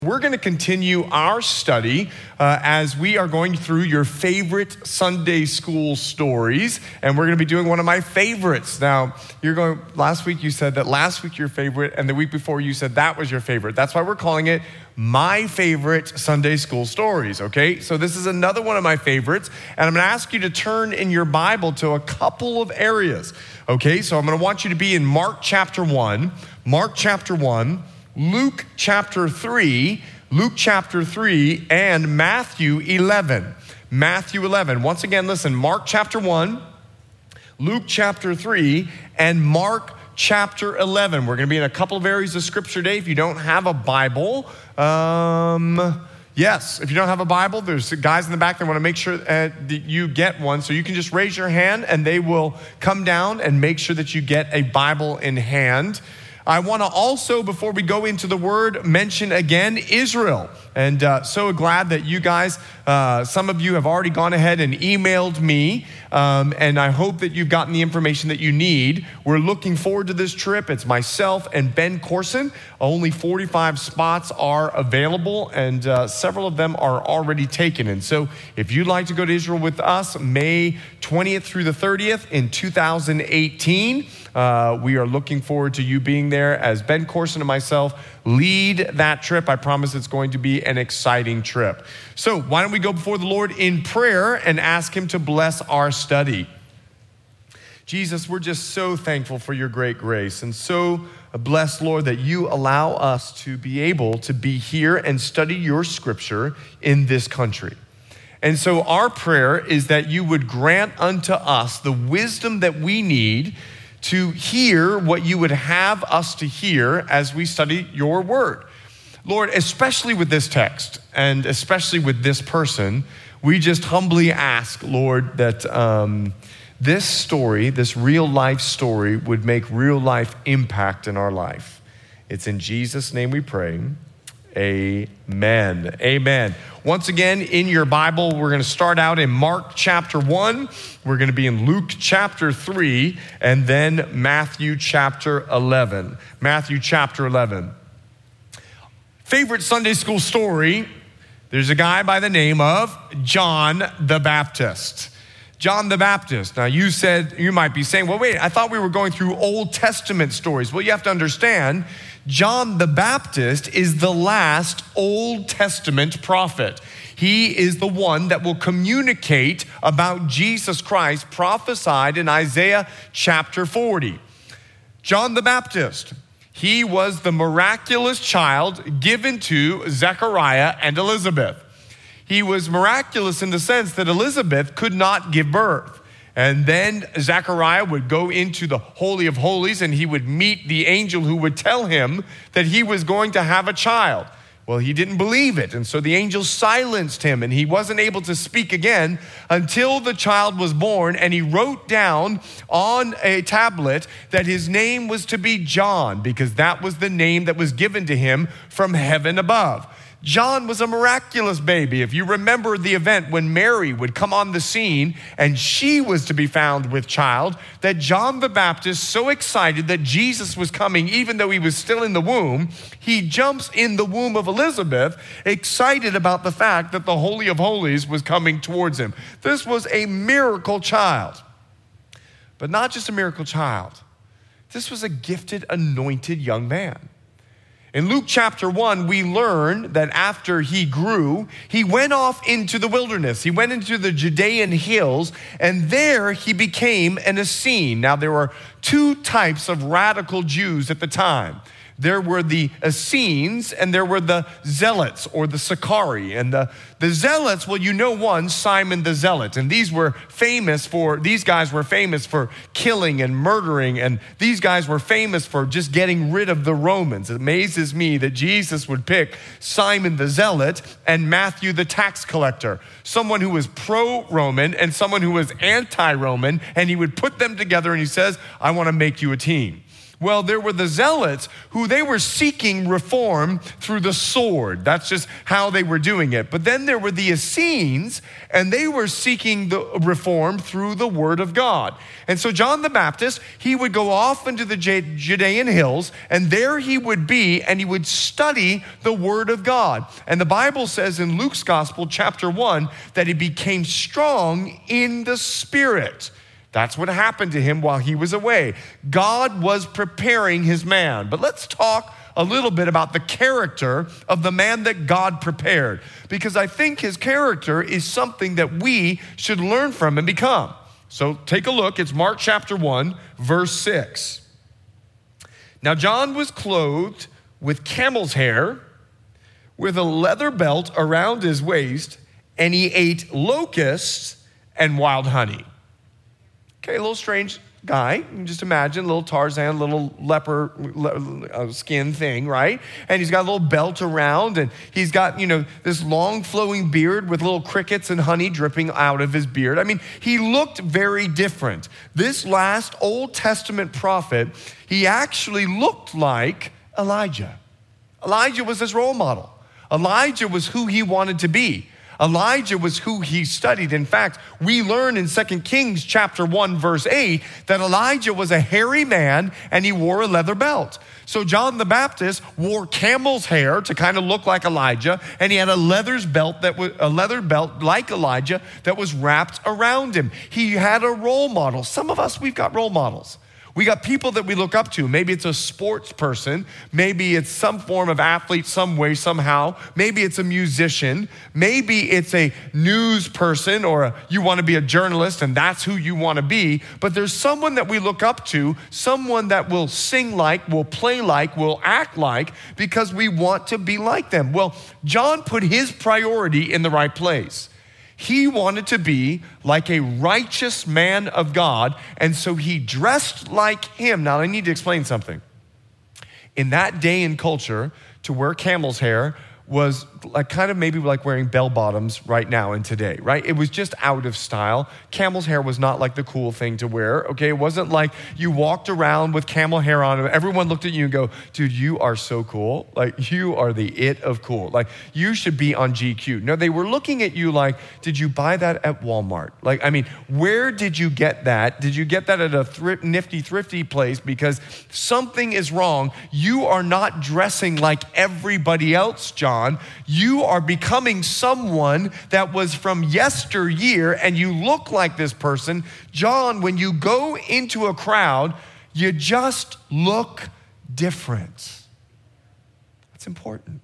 We're going to continue our study as we are going through your favorite Sunday school stories, and we're going to be doing one of my favorites. Now, last week you said that last week your favorite, and the week before you said that was your favorite. That's why we're calling it My Favorite Sunday School Stories, okay? So this is another one of my favorites, and I'm going to ask you to turn in your Bible to a couple of areas, okay? So I'm going to want you to be in Mark chapter 1, Luke chapter 3, and Matthew 11. Matthew 11. Once again, listen, Mark chapter 1, Luke chapter 3, and Mark chapter 11. We're going to be in a couple of areas of scripture today. If you don't have a Bible, if you don't have a Bible, there's guys in the back that want to make sure that you get one. So you can just raise your hand and they will come down and make sure that you get a Bible in hand. I want to also, before we go into the word, mention again Israel. And so glad that you guys, some of you have already gone ahead and emailed me. And I hope that you've gotten the information that you need. We're looking forward to this trip. It's myself and Ben Corson. Only 45 spots are available, and several of them are already taken. And so if you'd like to go to Israel with us, May 20th through the 30th in 2018, we are looking forward to you being there as Ben Corson and myself lead that trip. I promise it's going to be an exciting trip. So why don't we go before the Lord in prayer and ask him to bless our study. Jesus, we're just so thankful for your great grace and so blessed, Lord, that you allow us to be able to be here and study your scripture in this country. And so our prayer is that you would grant unto us the wisdom that we need to hear what you would have us to hear as we study your word. Lord, especially with this text and especially with this person, we just humbly ask, Lord, that this story, this real life story, would make real life impact in our life. It's in Jesus' name we pray. Amen. Amen. Once again, in your Bible, we're going to start out in Mark chapter 1. We're going to be in Luke chapter 3, and then Matthew chapter 11. Matthew chapter 11. Favorite Sunday school story, there's a guy by the name of John the Baptist. John the Baptist. Now you might be saying, well, wait, I thought we were going through Old Testament stories. Well, you have to understand, John the Baptist is the last Old Testament prophet. He is the one that will communicate about Jesus Christ prophesied in Isaiah chapter 40. John the Baptist, he was the miraculous child given to Zechariah and Elizabeth. He was miraculous in the sense that Elizabeth could not give birth. And then Zechariah would go into the Holy of Holies and he would meet the angel who would tell him that he was going to have a child. Well, he didn't believe it. And so the angel silenced him and he wasn't able to speak again until the child was born. And he wrote down on a tablet that his name was to be John, because that was the name that was given to him from heaven above. John was a miraculous baby. If you remember the event when Mary would come on the scene and she was to be found with child, that John the Baptist, so excited that Jesus was coming, even though he was still in the womb, he jumps in the womb of Elizabeth, excited about the fact that the Holy of Holies was coming towards him. This was a miracle child, but not just a miracle child. This was a gifted, anointed young man. In Luke chapter 1, we learn that after he grew, he went off into the wilderness. He went into the Judean hills, and there he became an Essene. Now, there were two types of radical Jews at the time. There were the Essenes and there were the Zealots or the Sicarii. And the Zealots, well, you know one, Simon the Zealot. And these guys were famous for killing and murdering. And these guys were famous for just getting rid of the Romans. It amazes me that Jesus would pick Simon the Zealot and Matthew the tax collector, someone who was pro-Roman and someone who was anti-Roman. And he would put them together and he says, I want to make you a team. Well, there were the zealots who they were seeking reform through the sword. That's just how they were doing it. But then there were the Essenes, and they were seeking the reform through the word of God. And so John the Baptist, he would go off into the Judean hills, and there he would be, and he would study the word of God. And the Bible says in Luke's Gospel, chapter 1, that he became strong in the Spirit. That's what happened to him while he was away. God was preparing his man. But let's talk a little bit about the character of the man that God prepared, because I think his character is something that we should learn from and become. So take a look. It's Mark chapter 1, verse 6. Now John was clothed with camel's hair, with a leather belt around his waist, and he ate locusts and wild honey. Okay, a little strange guy. You can just imagine a little Tarzan, little leopard skin thing, right? And he's got a little belt around, and he's got, this long flowing beard with little crickets and honey dripping out of his beard. I mean, he looked very different. This last Old Testament prophet, he actually looked like Elijah. Elijah was his role model. Elijah was who he wanted to be. Elijah was who he studied. In fact, we learn in 2 Kings chapter 1, verse 8, that Elijah was a hairy man and he wore a leather belt. So John the Baptist wore camel's hair to kind of look like Elijah, and he had a leather belt like Elijah that was wrapped around him. He had a role model. Some of us, we've got role models. We got people that we look up to. Maybe it's a sports person. Maybe it's some form of athlete some way, somehow. Maybe it's a musician. Maybe it's a news person, or you want to be a journalist and that's who you want to be. But there's someone that we look up to, someone that will sing like, will play like, will act like, because we want to be like them. Well, John put his priority in the right place. He wanted to be like a righteous man of God, and so he dressed like him. Now, I need to explain something. In that day and culture, to wear camel's hair was like kind of maybe like wearing bell bottoms right now and today, right? It was just out of style. Camel's hair was not like the cool thing to wear, okay? It wasn't like you walked around with camel hair on and everyone looked at you and go, dude, you are so cool. Like, you are the it of cool. Like, you should be on GQ. No, they were looking at you like, did you buy that at Walmart? Like, I mean, where did you get that? Did you get that at a nifty, thrifty place? Because something is wrong. You are not dressing like everybody else, John. You are becoming someone that was from yesteryear, and you look like this person. John, when you go into a crowd, you just look different. That's important.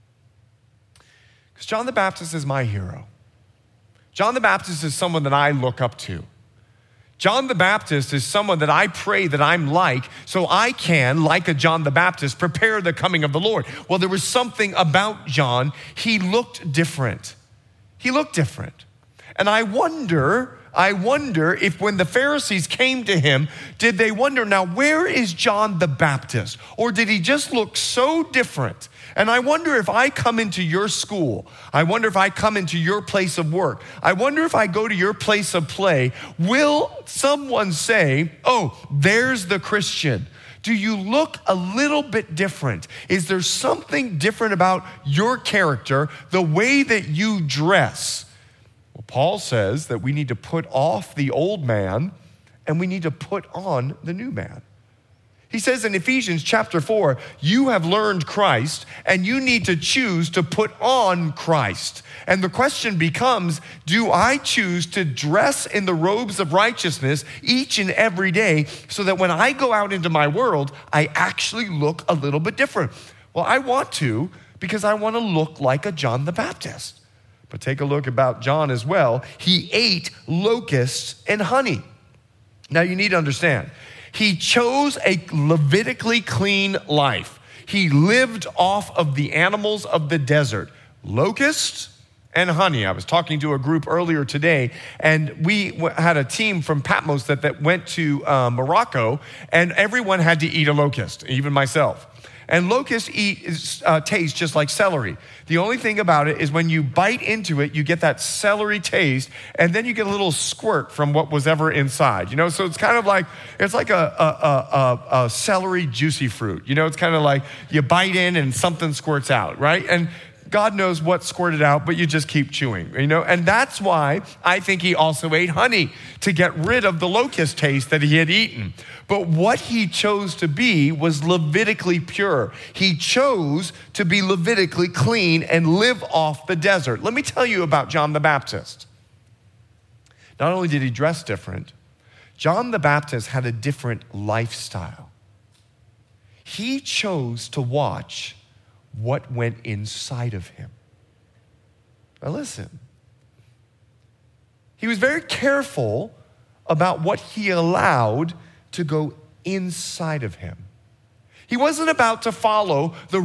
Because John the Baptist is my hero. John the Baptist is someone that I look up to. John the Baptist is someone that I pray that I'm like, so I can, like a John the Baptist, prepare the coming of the Lord. Well, there was something about John. He looked different. He looked different. And I wonder if when the Pharisees came to him, did they wonder, now where is John the Baptist? Or did he just look so different? And I wonder if I come into your school, I wonder if I come into your place of work, I wonder if I go to your place of play, will someone say, oh, there's the Christian? Do you look a little bit different? Is there something different about your character, the way that you dress? Well, Paul says that we need to put off the old man and we need to put on the new man. He says in Ephesians chapter 4, you have learned Christ and you need to choose to put on Christ. And the question becomes, do I choose to dress in the robes of righteousness each and every day so that when I go out into my world, I actually look a little bit different? Well, I want to, because I want to look like a John the Baptist. But take a look about John as well. He ate locusts and honey. Now you need to understand, he chose a Levitically clean life. He lived off of the animals of the desert, locusts and honey. I was talking to a group earlier today, and we had a team from Patmos that went to Morocco, and everyone had to eat a locust, even myself. And locusts taste just like celery. The only thing about it is when you bite into it, you get that celery taste, and then you get a little squirt from what was ever inside. So it's kind of like, it's like a celery juicy fruit. It's kind of like you bite in and something squirts out, right? And God knows what squirted out, but you just keep chewing, And that's why I think he also ate honey, to get rid of the locust taste that he had eaten. But what he chose to be was Levitically pure. He chose to be Levitically clean and live off the desert. Let me tell you about John the Baptist. Not only did he dress different, John the Baptist had a different lifestyle. He chose to watch what went inside of him. Now listen, he was very careful about what he allowed to go inside of him. He wasn't about to follow the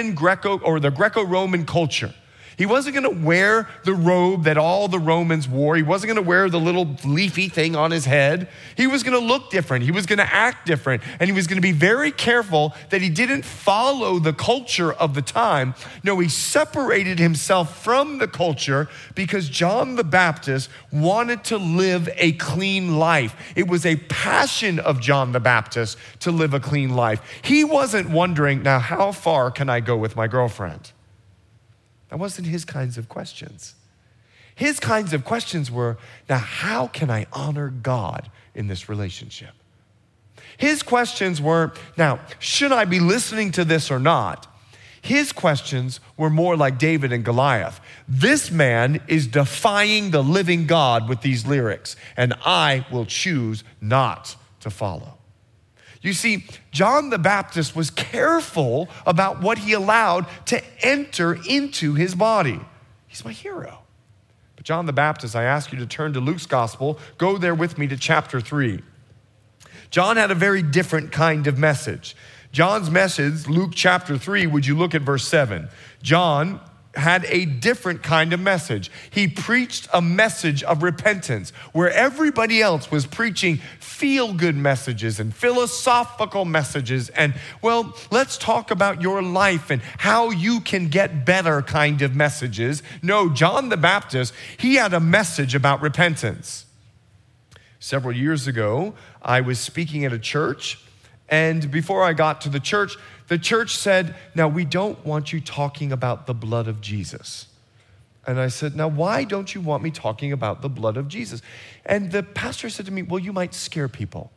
Greco-Roman culture. He wasn't going to wear the robe that all the Romans wore. He wasn't going to wear the little leafy thing on his head. He was going to look different. He was going to act different. And he was going to be very careful that he didn't follow the culture of the time. No, he separated himself from the culture because John the Baptist wanted to live a clean life. It was a passion of John the Baptist to live a clean life. He wasn't wondering, now how far can I go with my girlfriend? That wasn't his kinds of questions. His kinds of questions were, now how can I honor God in this relationship? His questions were, now, should I be listening to this or not? His questions were more like David and Goliath. This man is defying the living God with these lyrics, and I will choose not to follow. You see, John the Baptist was careful about what he allowed to enter into his body. He's my hero. But John the Baptist, I ask you to turn to Luke's gospel. Go there with me to chapter 3. John had a very different kind of message. John's message, Luke chapter 3, would you look at verse 7? John had a different kind of message. He preached a message of repentance where everybody else was preaching feel-good messages and philosophical messages and, well, let's talk about your life and how you can get better kind of messages. No, John the Baptist, he had a message about repentance. Several years ago, I was speaking at a church, and before I got to the church said, now we don't want you talking about the blood of Jesus. And I said, now why don't you want me talking about the blood of Jesus? And the pastor said to me, well, you might scare people.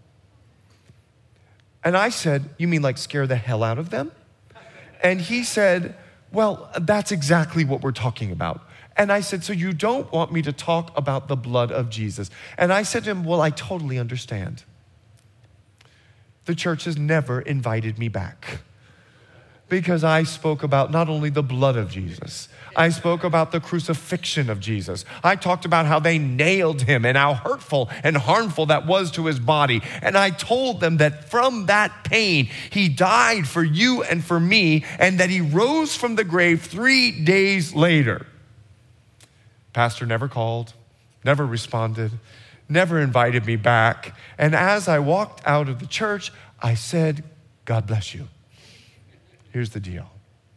And I said, you mean like scare the hell out of them? And he said, well, that's exactly what we're talking about. And I said, so you don't want me to talk about the blood of Jesus? And I said to him, well, I totally understand. The church has never invited me back because I spoke about not only the blood of Jesus, I spoke about the crucifixion of Jesus. I talked about how they nailed him and how hurtful and harmful that was to his body. And I told them that from that pain, he died for you and for me, and that he rose from the grave 3 days later. Pastor never called, never responded, never invited me back. And as I walked out of the church, I said, God bless you. Here's the deal.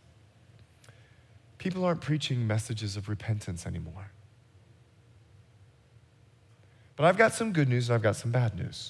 People aren't preaching messages of repentance anymore. But I've got some good news and I've got some bad news.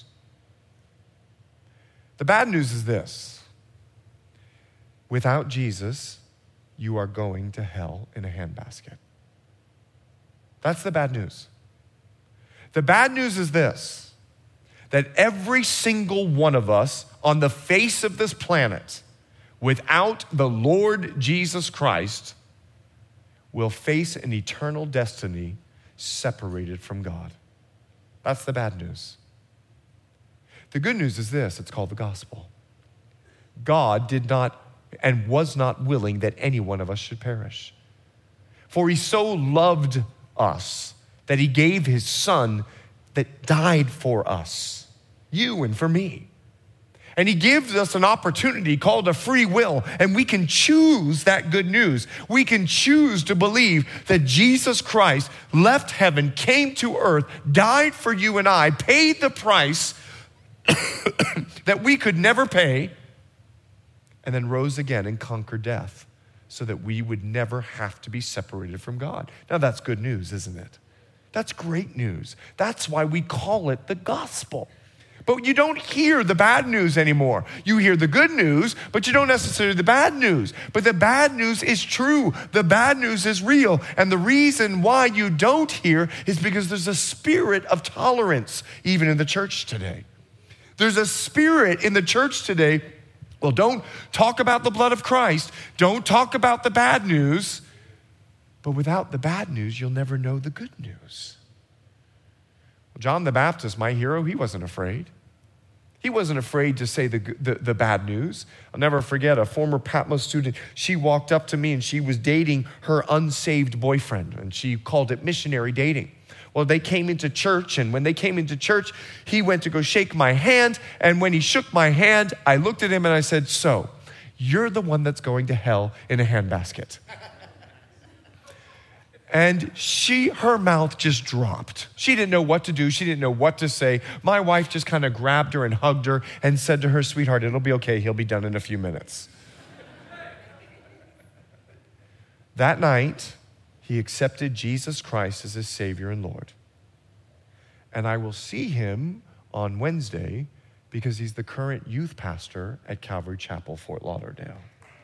The bad news is this. Without Jesus, you are going to hell in a handbasket. That's the bad news. The bad news is this, that every single one of us on the face of this planet, without the Lord Jesus Christ, will face an eternal destiny separated from God. That's the bad news. The good news is this, it's called the gospel. God did not and was not willing that any one of us should perish. For he so loved us that he gave his son that died for us, you and for me. And he gives us an opportunity called a free will, and we can choose that good news. We can choose to believe that Jesus Christ left heaven, came to earth, died for you and I, paid the price that we could never pay, and then rose again and conquered death so that we would never have to be separated from God. Now that's good news, isn't it? That's great news. That's why we call it the gospel. But you don't hear the bad news anymore. You hear the good news, but you don't necessarily the bad news. But the bad news is true. The bad news is real. And the reason why you don't hear is because there's a spirit of tolerance even in the church today. There's a spirit in the church today. Well, don't talk about the blood of Christ. Don't talk about the bad news. But without the bad news, you'll never know the good news. Well, John the Baptist, my hero, he wasn't afraid. He wasn't afraid to say the bad news. I'll never forget a former Patmos student. She walked up to me and she was dating her unsaved boyfriend, and she called it missionary dating. Well, they came into church, and when they came into church, he went to go shake my hand, and when he shook my hand, I looked at him and I said, "So, you're the one that's going to hell in a handbasket." And her mouth just dropped. She didn't know what to do. She didn't know what to say. My wife just kind of grabbed her and hugged her and said to her, "Sweetheart, it'll be okay. He'll be done in a few minutes." That night, he accepted Jesus Christ as his Savior and Lord. And I will see him on Wednesday because he's the current youth pastor at Calvary Chapel, Fort Lauderdale.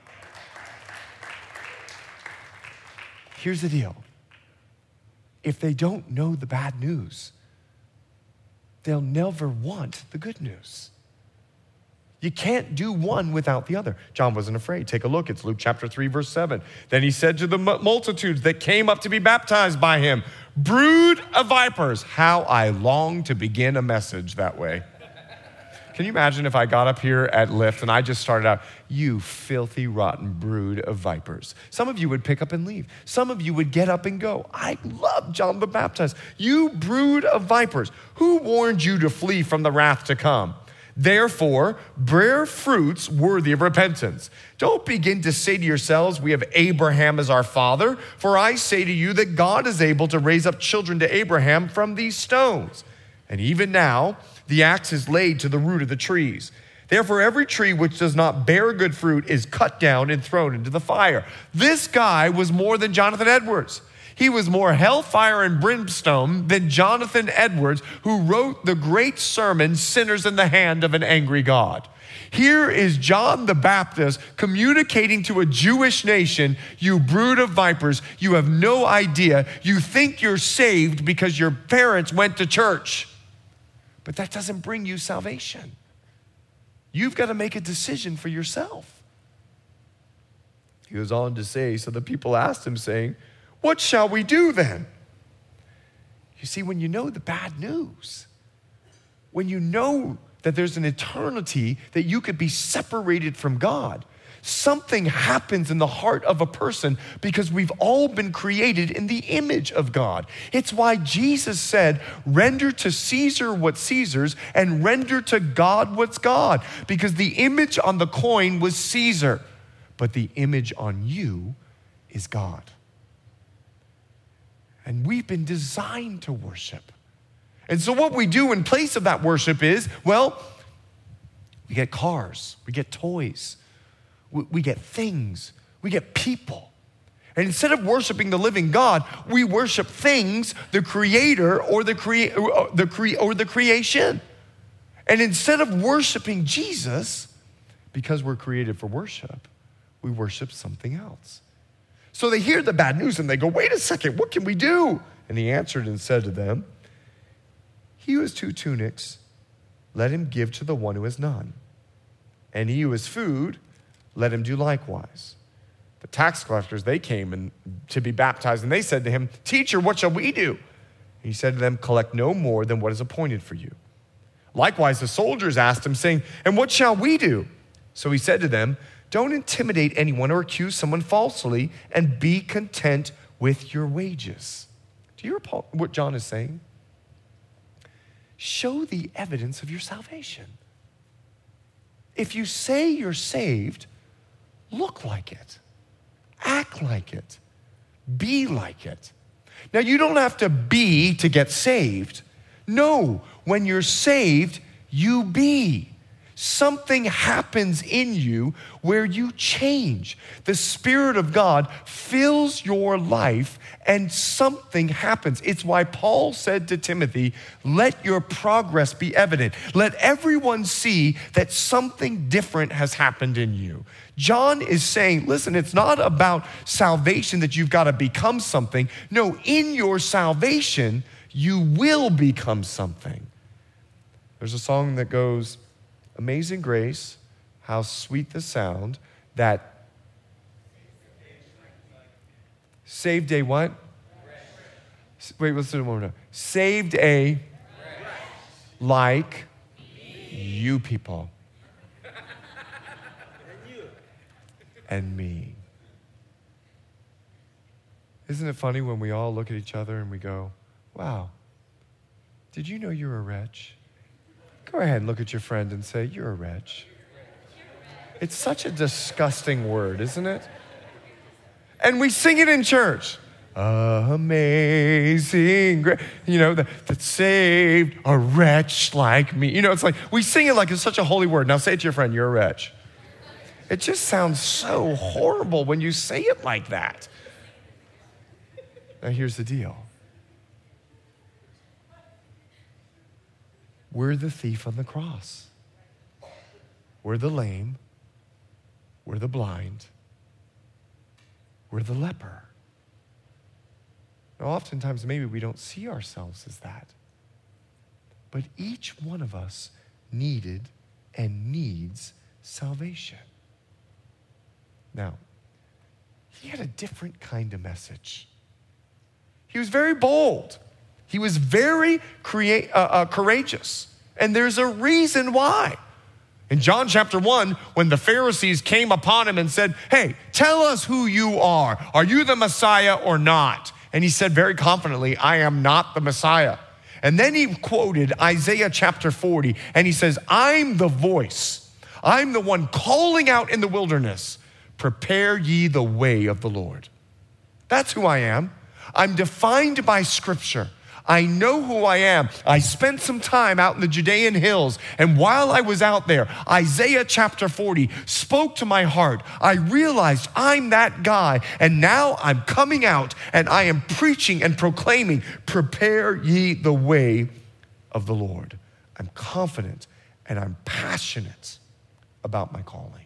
Here's the deal. If they don't know the bad news, they'll never want the good news. You can't do one without the other. John wasn't afraid. Take a look. It's Luke chapter 3, verse 7. Then he said to the multitudes that came up to be baptized by him, "Brood of vipers, how I long to begin a message that way." Can you imagine if I got up here at Lift and I just started out, "You filthy, rotten brood of vipers." Some of you would pick up and leave. Some of you would get up and go. I love John the Baptist. "You brood of vipers, who warned you to flee from the wrath to come? Therefore, bear fruits worthy of repentance. Don't begin to say to yourselves, 'We have Abraham as our father.' For I say to you that God is able to raise up children to Abraham from these stones. And even now, the axe is laid to the root of the trees. Therefore, every tree which does not bear good fruit is cut down and thrown into the fire." This guy was more than Jonathan Edwards. He was more hellfire and brimstone than Jonathan Edwards, who wrote the great sermon, "Sinners in the Hand of an Angry God." Here is John the Baptist communicating to a Jewish nation, "You brood of vipers, you have no idea. You think you're saved because your parents went to church. But that doesn't bring you salvation. You've got to make a decision for yourself." He goes on to say, so the people asked him, saying, "What shall we do then?" You see, when you know the bad news, when you know that there's an eternity that you could be separated from God, something happens in the heart of a person because we've all been created in the image of God. It's why Jesus said, "Render to Caesar what's Caesar's and render to God what's God." Because the image on the coin was Caesar, but the image on you is God. And we've been designed to worship. And so what we do in place of that worship is, well, we get cars, we get toys, we get things, we get people. And instead of worshiping the living God, we worship things, the creator or the creation. And instead of worshiping Jesus, because we're created for worship, we worship something else. So they hear the bad news and they go, "Wait a second, what can we do?" And he answered and said to them, "He who has 2 tunics, let him give to the one who has none. And he who has food, let him do likewise." The tax collectors, they came to be baptized, and they said to him, "Teacher, what shall we do?" And he said to them, "Collect no more than what is appointed for you." Likewise, the soldiers asked him, saying, "And what shall we do?" So he said to them, "Don't intimidate anyone or accuse someone falsely, and be content with your wages." Do you hear what John is saying? Show the evidence of your salvation. If you say you're saved, look like it, act like it, be like it. Now, you don't have to be to get saved. No, when you're saved, you be. something happens in you where you change. The Spirit of God fills your life and something happens. It's why Paul said to Timothy, let your progress be evident. Let everyone see that something different has happened in you. John is saying, listen, it's not about salvation that you've got to become something. No, in your salvation, you will become something. There's a song that goes, Amazing Grace, how sweet the sound that saved a what? Wait, let's do it one more time. Saved a like you people. And me. Isn't it funny when we all look at each other and we go, wow, did you know you're a wretch? Go ahead and look at your friend and say, you're a wretch. It's such a disgusting word, isn't it? And we sing it in church. Amazing grace, that saved a wretch like me. It's like, we sing it like it's such a holy word. Now say it to your friend, you're a wretch. It just sounds so horrible when you say it like that. Now here's the deal. We're the thief on the cross. We're the lame. We're the blind. We're the leper. Now, oftentimes, maybe we don't see ourselves as that. But each one of us needed and needs salvation. Now, he had a different kind of message. He was very bold. He was very courageous. And there's a reason why. In John chapter 1, when the Pharisees came upon him and said, hey, tell us who you are. Are you the Messiah or not? And he said very confidently, I am not the Messiah. And then he quoted Isaiah chapter 40, and he says, I'm the voice. I'm the one calling out in the wilderness. Prepare ye the way of the Lord. That's who I am. I'm defined by Scripture. I know who I am. I spent some time out in the Judean hills, and while I was out there, Isaiah chapter 40 spoke to my heart. I realized I'm that guy, and now I'm coming out, and I am preaching and proclaiming, prepare ye the way of the Lord. I'm confident, and I'm passionate about my calling.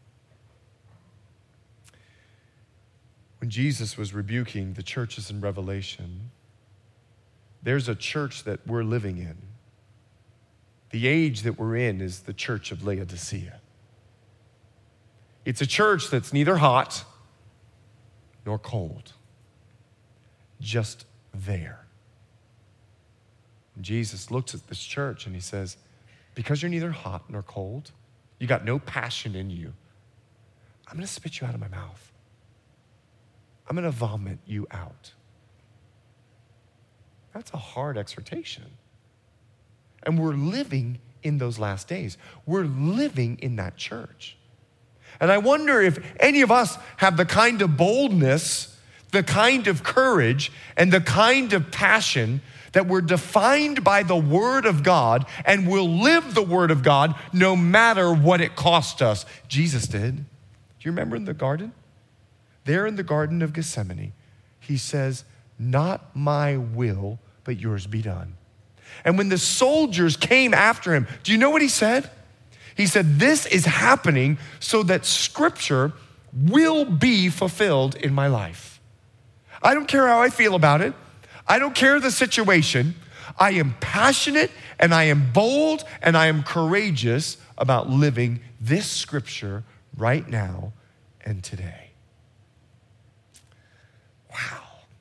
When Jesus was rebuking the churches in Revelation, there's a church that we're living in. The age that we're in is the church of Laodicea. It's a church that's neither hot nor cold, just there. And Jesus looks at this church and he says, because you're neither hot nor cold, you got no passion in you, I'm going to spit you out of my mouth. I'm going to vomit you out. That's a hard exhortation. And we're living in those last days. We're living in that church. And I wonder if any of us have the kind of boldness, the kind of courage, and the kind of passion that we're defined by the Word of God and will live the Word of God no matter what it cost us. Jesus did. Do you remember in the garden? There in the Garden of Gethsemane, he says, not my will, but yours be done. And when the soldiers came after him, do you know what he said? He said, this is happening so that Scripture will be fulfilled in my life. I don't care how I feel about it. I don't care the situation. I am passionate and I am bold and I am courageous about living this Scripture right now and today. Wow.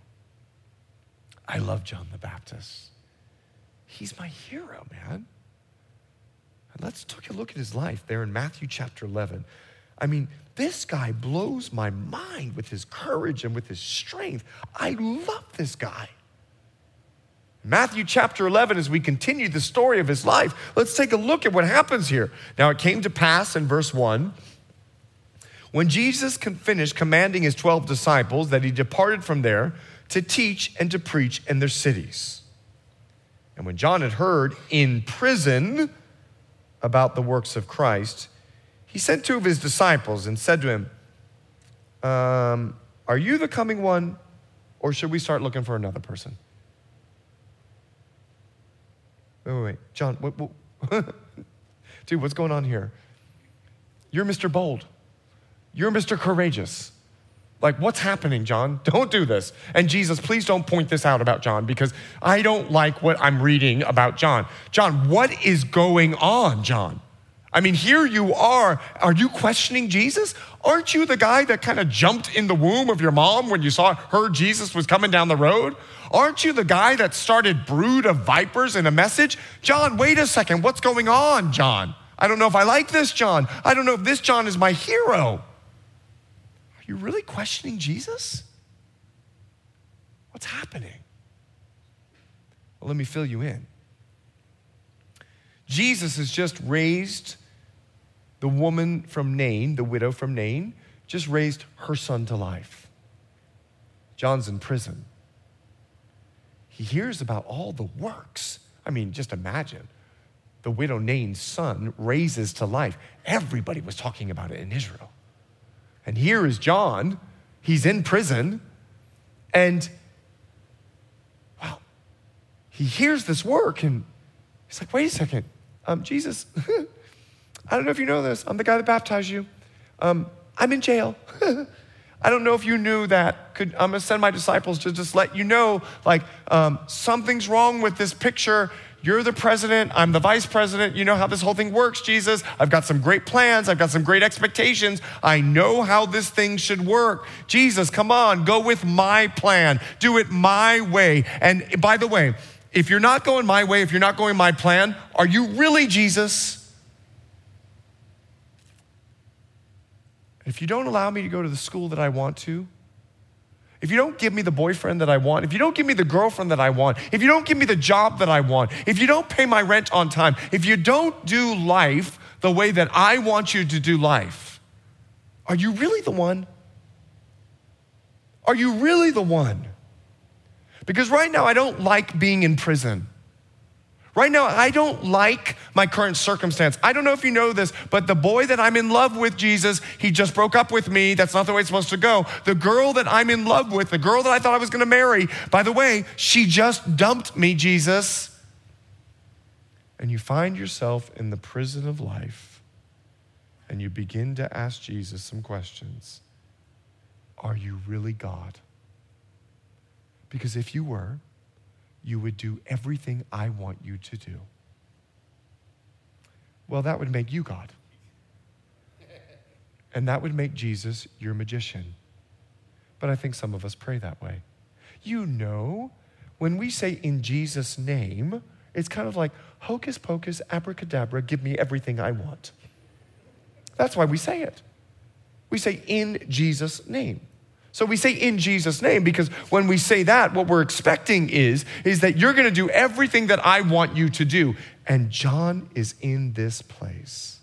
I love John the Baptist. He's my hero, man. And let's take a look at his life there in Matthew chapter 11. I mean, this guy blows my mind with his courage and with his strength. I love this guy. Matthew chapter 11, as we continue the story of his life, let's take a look at what happens here. Now, it came to pass in verse 1, when Jesus finished commanding his 12 disciples, that he departed from there to teach and to preach in their cities. And when John had heard in prison about the works of Christ, he sent 2 of his disciples and said to him, are you the coming one, or should we start looking for another person? Wait. John, dude, what's going on here? You're Mr. Bold. You're Mr. Courageous. Like, what's happening, John? Don't do this. And Jesus, please don't point this out about John, because I don't like what I'm reading about John. John, what is going on, John? I mean, here you are. Are you questioning Jesus? Aren't you the guy that kind of jumped in the womb of your mom when you heard Jesus was coming down the road? Aren't you the guy that started brood of vipers in a message? John, wait a second. What's going on, John? I don't know if I like this John. I don't know if this John is my hero. Are you really questioning Jesus? What's happening? Well, let me fill you in. Jesus has just raised the woman from Nain, the widow from Nain, just raised her son to life. John's in prison. He hears about all the works. I mean, just imagine. The widow Nain's son raises to life. Everybody was talking about it in Israel. And here is John. He's in prison. And, wow, he hears this work and he's like, wait a second. Jesus, I don't know if you know this. I'm the guy that baptized you. I'm in jail. I don't know if you knew that. I'm going to send my disciples to just let you know, like, something's wrong with this picture. You're the president. I'm the vice president. You know how this whole thing works, Jesus. I've got some great plans. I've got some great expectations. I know how this thing should work. Jesus, come on, go with my plan. Do it my way. And by the way, if you're not going my way, if you're not going my plan, are you really Jesus? If you don't allow me to go to the school that I want to, if you don't give me the boyfriend that I want, if you don't give me the girlfriend that I want, if you don't give me the job that I want, if you don't pay my rent on time, if you don't do life the way that I want you to do life, are you really the one? Are you really the one? Because right now I don't like being in prison. Right now, I don't like my current circumstance. I don't know if you know this, but the boy that I'm in love with, Jesus, he just broke up with me. That's not the way it's supposed to go. The girl that I'm in love with, the girl that I thought I was going to marry, by the way, she just dumped me, Jesus. And you find yourself in the prison of life, and you begin to ask Jesus some questions. Are you really God? Because if you were, you would do everything I want you to do. Well, that would make you God. And that would make Jesus your magician. But I think some of us pray that way. You know, when we say in Jesus' name, it's kind of like hocus pocus, abracadabra, give me everything I want. That's why we say it. We say in Jesus' name. So we say in Jesus' name because when we say that, what we're expecting is that you're going to do everything that I want you to do. And John is in this place.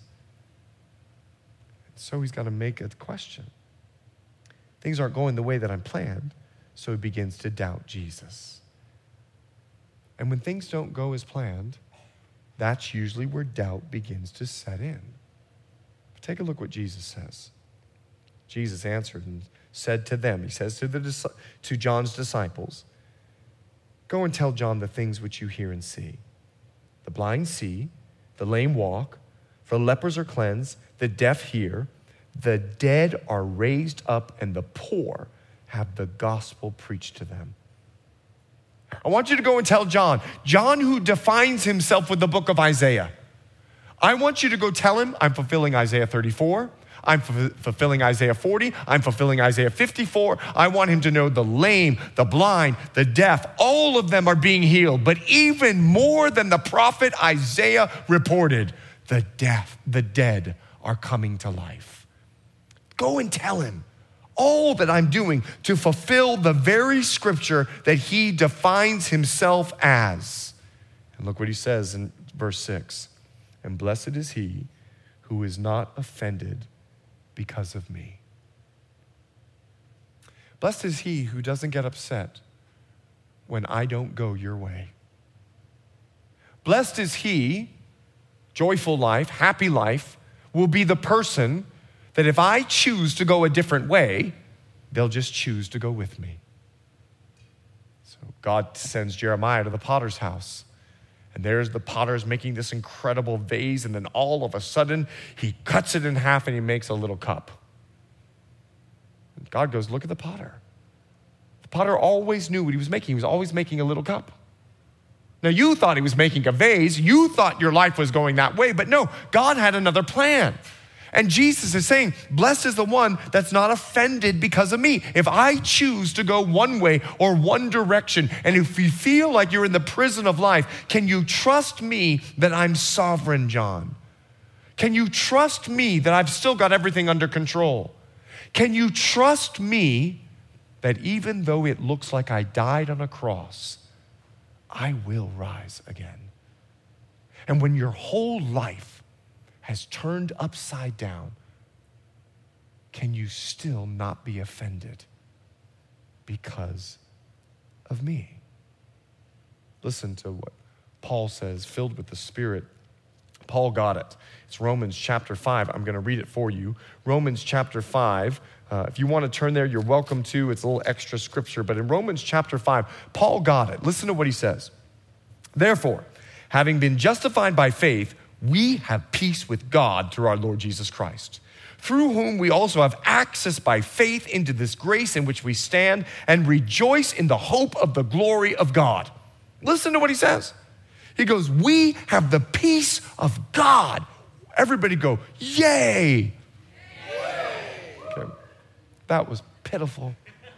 So he's got to make a question. Things aren't going the way that I'm planned, so he begins to doubt Jesus. And when things don't go as planned, that's usually where doubt begins to set in. But take a look what Jesus says. Jesus answered and said to them, he says to John's disciples, go and tell John the things which you hear and see. The blind see, the lame walk, the lepers are cleansed, the deaf hear, the dead are raised up, and the poor have the gospel preached to them. I want you to go and tell John who defines himself with the book of Isaiah. I want you to go tell him I'm fulfilling Isaiah 34. I'm fulfilling Isaiah 40. I'm fulfilling Isaiah 54. I want him to know the lame, the blind, the deaf, all of them are being healed. But even more than the prophet Isaiah reported, the dead are coming to life. Go and tell him all that I'm doing to fulfill the very scripture that he defines himself as. And look what he says in verse 6. And blessed is he who is not offended because of me. Blessed is he who doesn't get upset when I don't go your way. Blessed is he joyful life, happy life, will be the person that if I choose to go a different way, they'll just choose to go with me. So God sends Jeremiah to the potter's house. And there's the potter's making this incredible vase, and then all of a sudden, he cuts it in half and he makes a little cup. And God goes, look at the potter. The potter always knew what he was making. He was always making a little cup. Now, you thought he was making a vase. You thought your life was going that way. But no, God had another plan. And Jesus is saying, blessed is the one that's not offended because of me. If I choose to go one way or one direction, and if you feel like you're in the prison of life, can you trust me that I'm sovereign, John? Can you trust me that I've still got everything under control? Can you trust me that even though it looks like I died on a cross, I will rise again? And when your whole life has turned upside down, can you still not be offended because of me? Listen to what Paul says, filled with the Spirit. Paul got it. It's Romans chapter 5. I'm going to read it for you. Romans chapter 5. If you want to turn there, you're welcome to. It's a little extra scripture. But in Romans chapter 5, Paul got it. Listen to what he says. Therefore, having been justified by faith, we have peace with God through our Lord Jesus Christ, through whom we also have access by faith into this grace in which we stand and rejoice in the hope of the glory of God. Listen to what he says. He goes, we have the peace of God. Everybody go, yay. Okay. That was pitiful.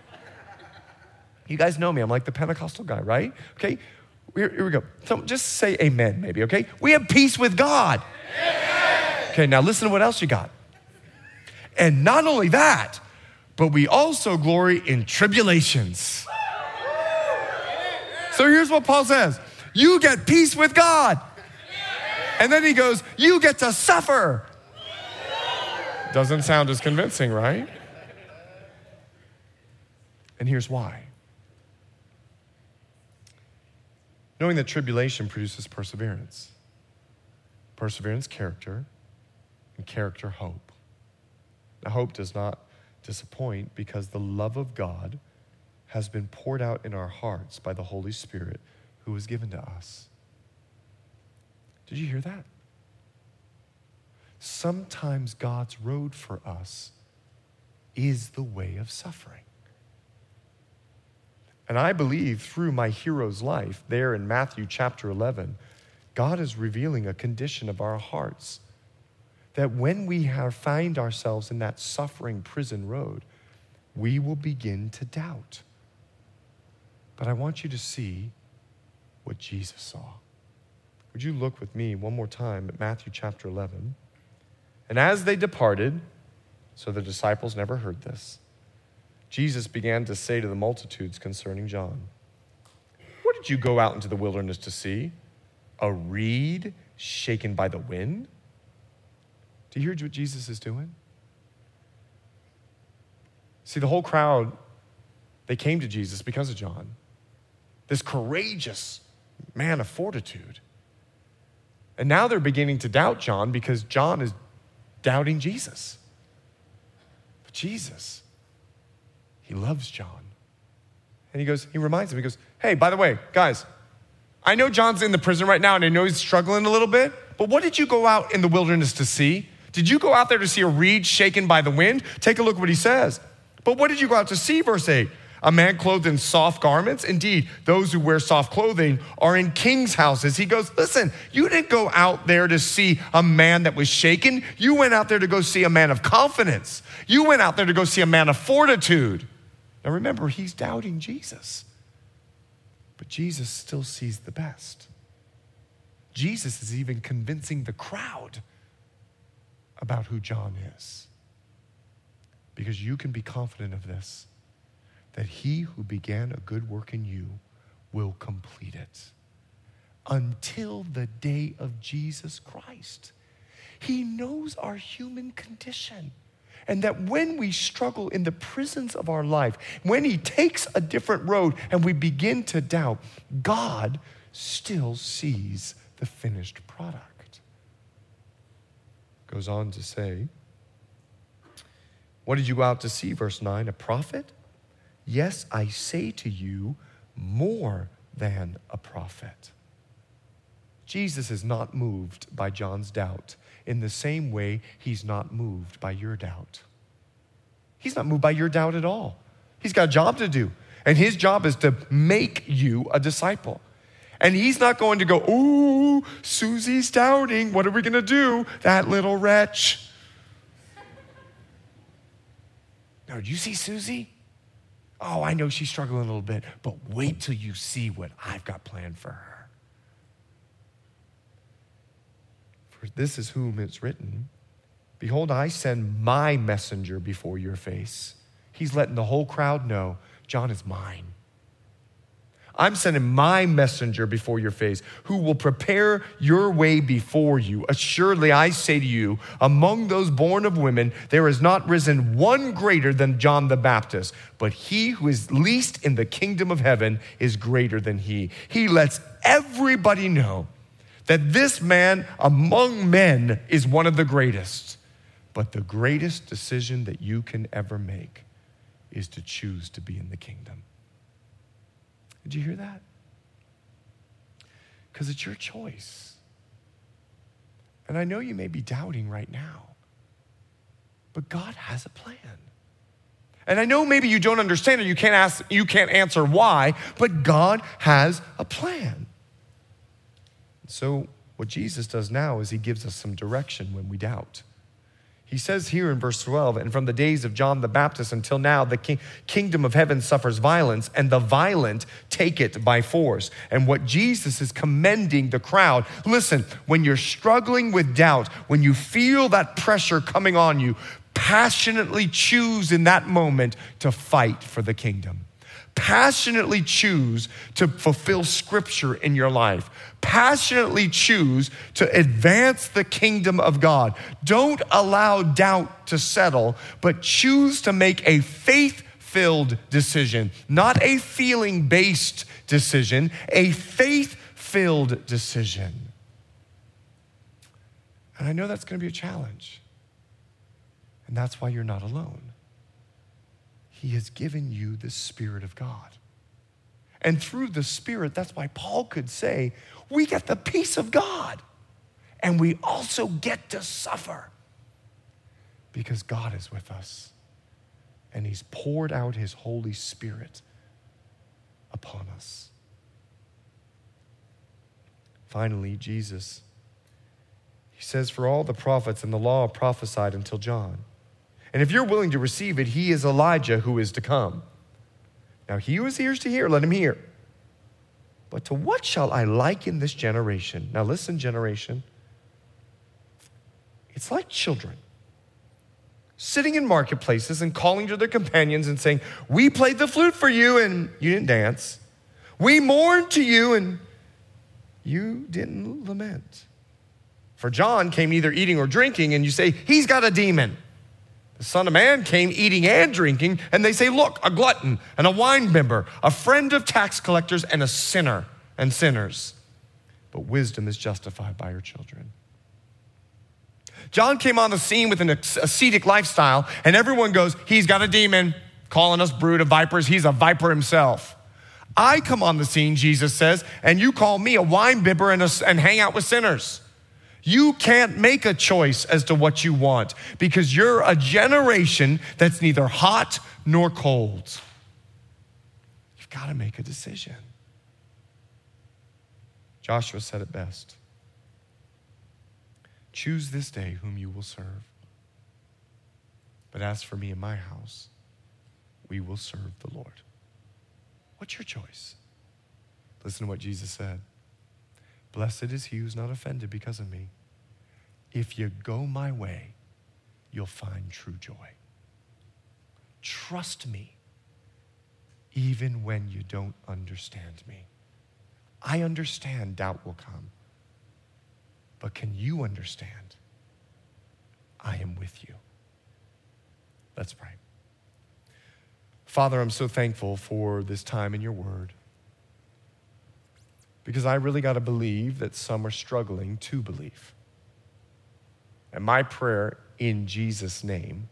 You guys know me. I'm like the Pentecostal guy, right? Okay. Here we go. So just say amen, maybe, okay? We have peace with God. Amen. Okay, now listen to what else you got. And not only that, but we also glory in tribulations. So here's what Paul says. You get peace with God. And then he goes, you get to suffer. Doesn't sound as convincing, right? And here's why. Knowing that tribulation produces perseverance. Perseverance, character, and character, hope. Now, hope does not disappoint because the love of God has been poured out in our hearts by the Holy Spirit who was given to us. Did you hear that? Sometimes God's road for us is the way of suffering. And I believe through my hero's life, there in Matthew chapter 11, God is revealing a condition of our hearts that when we find ourselves in that suffering prison road, we will begin to doubt. But I want you to see what Jesus saw. Would you look with me one more time at Matthew chapter 11? And as they departed, so the disciples never heard this, Jesus began to say to the multitudes concerning John, what did you go out into the wilderness to see? A reed shaken by the wind? Do you hear what Jesus is doing? See, the whole crowd, they came to Jesus because of John, this courageous man of fortitude. And now they're beginning to doubt John because John is doubting Jesus. But Jesus, he loves John. And he reminds him, he goes, hey, by the way, guys, I know John's in the prison right now and I know he's struggling a little bit, but what did you go out in the wilderness to see? Did you go out there to see a reed shaken by the wind? Take a look at what he says. But what did you go out to see, verse 8? A man clothed in soft garments? Indeed, those who wear soft clothing are in king's houses. He goes, listen, you didn't go out there to see a man that was shaken. You went out there to go see a man of confidence. You went out there to go see a man of fortitude. Now remember, he's doubting Jesus. But Jesus still sees the best. Jesus is even convincing the crowd about who John is. Because you can be confident of this, that he who began a good work in you will complete it until the day of Jesus Christ. He knows our human condition. And that when we struggle in the prisons of our life, when he takes a different road and we begin to doubt, God still sees the finished product. Goes on to say, what did you go out to see? Verse 9, a prophet? Yes, I say to you, more than a prophet. Jesus is not moved by John's doubt in the same way he's not moved by your doubt. He's not moved by your doubt at all. He's got a job to do, and his job is to make you a disciple. And he's not going to go, ooh, Susie's doubting. What are we going to do? That little wretch. No, do you see Susie? Oh, I know she's struggling a little bit, but wait till you see what I've got planned for her. For this is whom it's written, behold, I send my messenger before your face. He's letting the whole crowd know, John is mine. I'm sending my messenger before your face, who will prepare your way before you. Assuredly, I say to you, among those born of women, there has not risen one greater than John the Baptist, but he who is least in the kingdom of heaven is greater than he. He lets everybody know that this man among men is one of the greatest. But the greatest decision that you can ever make is to choose to be in the kingdom. Did you hear that? Because it's your choice. And I know you may be doubting right now, but God has a plan. And I know maybe you don't understand it, you can't answer why, but God has a plan. So what Jesus does now is he gives us some direction when we doubt. He says here in verse 12, and from the days of John the Baptist until now, the kingdom of heaven suffers violence, and the violent take it by force. And what Jesus is commending the crowd, listen, when you're struggling with doubt, when you feel that pressure coming on you, passionately choose in that moment to fight for the kingdom. Passionately choose to fulfill scripture in your life. Passionately choose to advance the kingdom of God. Don't allow doubt to settle, but choose to make a faith-filled decision, not a feeling-based decision, a faith-filled decision. And I know that's going to be a challenge. And that's why you're not alone. He has given you the Spirit of God. And through the Spirit, that's why Paul could say, we get the peace of God. And we also get to suffer. Because God is with us. And he's poured out his Holy Spirit upon us. Finally, Jesus, he says, for all the prophets and the law prophesied until John. And if you're willing to receive it, he is Elijah who is to come. Now, he who has ears to hear, let him hear. But to what shall I liken this generation? Now, listen, generation. It's like children sitting in marketplaces and calling to their companions and saying, we played the flute for you and you didn't dance. We mourned to you and you didn't lament. For John came neither eating or drinking, and you say, he's got a demon. The Son of Man came eating and drinking, and they say, look, a glutton and a winebibber, a friend of tax collectors and a sinner and sinners. But wisdom is justified by her children. John came on the scene with an ascetic lifestyle, and everyone goes, he's got a demon, calling us brood of vipers. He's a viper himself. I come on the scene, Jesus says, and you call me a winebibber and hang out with sinners. You can't make a choice as to what you want because you're a generation that's neither hot nor cold. You've got to make a decision. Joshua said it best. Choose this day whom you will serve. But as for me and my house, we will serve the Lord. What's your choice? Listen to what Jesus said. Blessed is he who's not offended because of me. If you go my way, you'll find true joy. Trust me, even when you don't understand me. I understand doubt will come. But can you understand? I am with you. Let's pray. Father, I'm so thankful for this time in your word. Because I really got to believe that some are struggling to believe. And my prayer in Jesus' name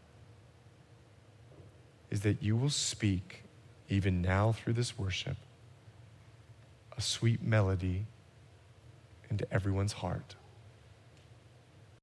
is that you will speak, even now through this worship, a sweet melody into everyone's heart.